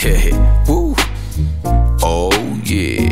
Woo. Oh yeah.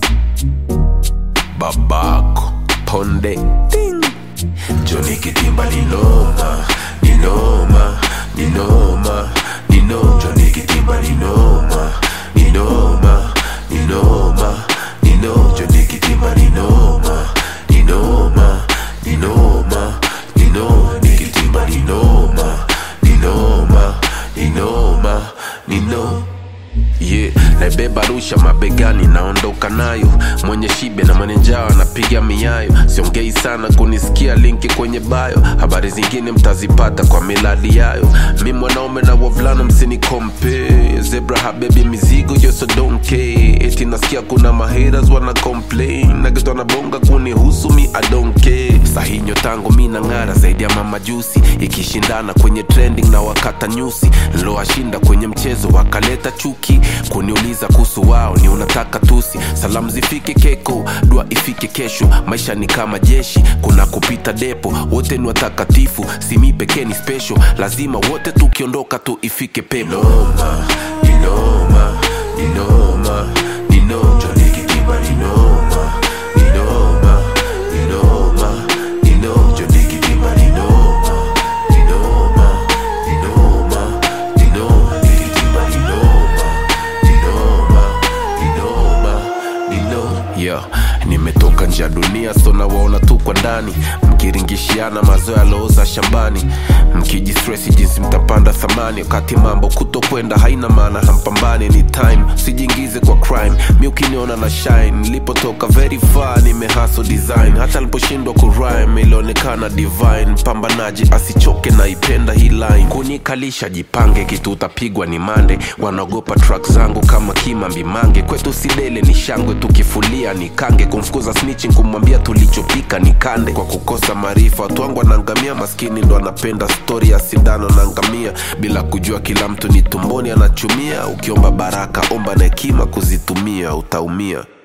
Babako Ponde Ding. Johnny Kitimba ninoma, ninoma, ninoma, ninoma. Johnny Kitimba ninoma, ninoma, ninoma, ninoma. Johnny Kitimba ninoma, ninoma, ninoma, ninoma. Johnny Kitimba ninoma, ninoma, ninoma, ninoma. Yeah, naibeba Arusha mabegani naondoka nayo. Mwenye shibe na mwenye njaa napiga miayo. Siongei sana kunisikia linki kwenye bio. Habari zingine mtazipata kwa miladi yayo. Mi mwanaume na wavulana msini compare. Zebra habebi mizigo yo so don't care. Eti nasikia kuna mahaters wana complain. Nageto wanabonga kunihusu mi I don't care. Sahinyo tango mi nangara zaidi ya mama juicy. Ikishindana kwenye trending na wakata nyusi. Nlo ashinda kwenye mchezo wakaleta chuki. Kuniuliza kuhusu wao ni unataka tusi. Salamu zifike keko, dua ifike kesho. Maisha ni kama jeshi, kuna kupita depo. Wote ni watakatifu, si mi pekee ni special. Lazima wote tukiondoka tu ifike pepo. Ninoma, ninoma, ninoma, ninoma. Johnny Kitimba ninoma, ninoma, ninoma, ninoma. Johnny Kitimba ninoma, ninoma, ninoma, ninoma. Johnny Kitimba ninoma. Yeah, nimetoka nje ya dunia so na waona tu kwa ndani. Mkiringishiana mazoea looza shambani. Mkijistressi jinsi mtapanda thamani. Wakati mambo kutokwenda haina maana hampambani. Ni time, sijingize kwa crime. Mi ukiniona na shine. Nilipotoka very far, nimehustle design. Hata niliposhindwa kurhyme, ilionekana divine. Mpambanaji asichoke na ipenda hii line. Kunikalisha jipange, kitu utapigwa ni mande. Wanaogopa track zangu kama Kimambi Mange. Kwetu sidele ni shangwe, tukifulia ni kange. Kumfukuza snitching, kumwambia tulichopika ni kande. Kwa kukosa maarifa, watu wangu wanangamia. Maskini ndo anapenda story ya sindano na ngamia. Bila kujua kila mtu ni tumboni anachumia. Ukiomba baraka, omba na hekima kuzitumia, utaumia.